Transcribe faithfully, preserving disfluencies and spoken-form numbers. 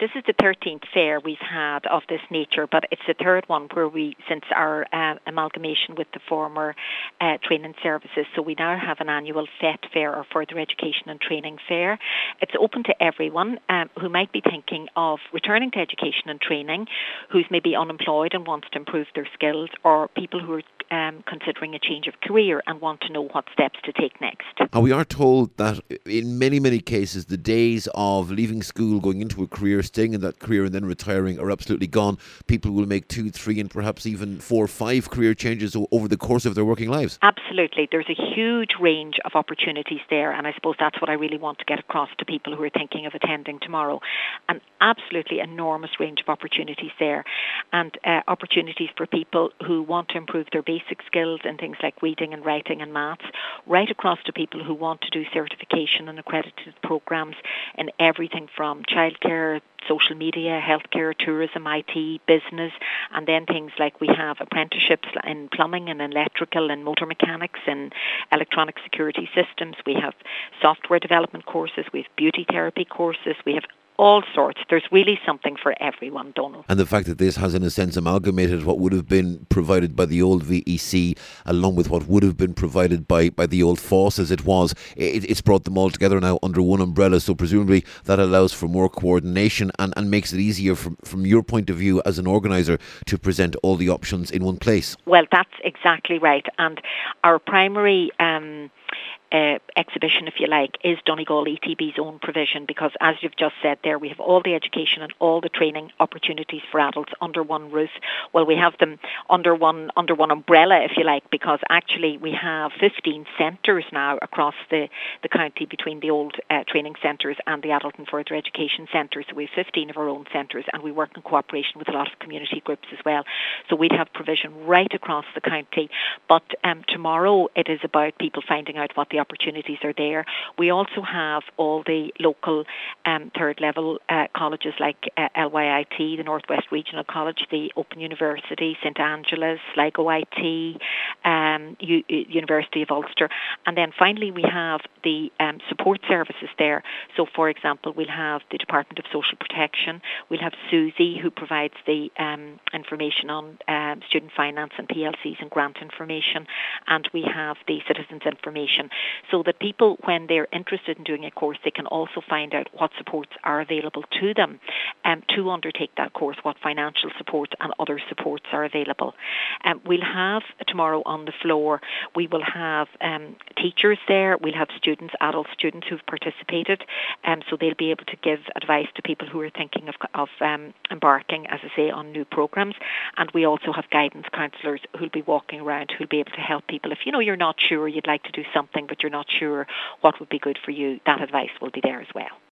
this is the thirteenth fair we've had of this nature, but it's the third one where we, since our uh, amalgamation with the former uh, training services, so we now have an annual F E T fair, or Further Education and Training Fair. It's open to everyone um, who might be thinking of returning to education and training, who's maybe unemployed and wants to improve their skills, or people who are um, considering a change of career and want to know what steps to take next. And we are told that in many, many cases, the days of leaving school, going into a career, staying in that career and then retiring are absolutely gone. People will make two, three and perhaps even four or five career changes over the course of their working lives. Absolutely. There's a huge range of opportunities there, and I suppose that's what I really want to get across to people who are thinking of attending tomorrow. An absolutely enormous range of opportunities there, and uh, opportunities for people who want to improve their basic skills in things like reading and writing and maths, right across to people who want to do certification and accredited programs in everything from childcare, social media, healthcare, tourism, I T, business, and then things like we have apprenticeships in plumbing and electrical and motor mechanics and electronic security systems. We have software development courses, we have beauty therapy courses, we have all sorts. There's really something for everyone, Donald. And the fact that this has, in a sense, amalgamated what would have been provided by the old V E C along with what would have been provided by, by the old F O S as it was, it, it's brought them all together now under one umbrella. So presumably that allows for more coordination and, and makes it easier from, from your point of view as an organiser to present all the options in one place. Well, that's exactly right. And our primary Um, Uh, exhibition, if you like, is Donegal E T B's own provision, because as you've just said there, we have all the education and all the training opportunities for adults under one roof. Well, we have them under one under one umbrella, if you like, because actually we have fifteen centres now across the, the county between the old uh, training centres and the adult and further education centres. So we have fifteen of our own centres, and we work in cooperation with a lot of community groups as well. So we'd have provision right across the county. But um, tomorrow it is about people finding out what the opportunities are there. We also have all the local um, third level uh, colleges like uh, L Y I T, the Northwest Regional College, the Open University, St Angela's, Sligo I T, um, U- University of Ulster. And then finally we have the um, support services there. So for example, we'll have the Department of Social Protection, we'll have Susie, who provides the um, information on um, student finance and P L Cs and grant information, and we have the citizens information, so that people, when they're interested in doing a course, they can also find out what supports are available to them um, to undertake that course, what financial support and other supports are available. Um, we'll have tomorrow on the floor, we will have um, teachers there, we'll have students, adult students who've participated, um, so they'll be able to give advice to people who are thinking of, of um, embarking, as I say, on new programs. And we also have guidance counsellors who'll be walking around, who'll be able to help people. If you know you're not sure, you'd like to do something but you're not sure what would be good for you, that advice will be there as well.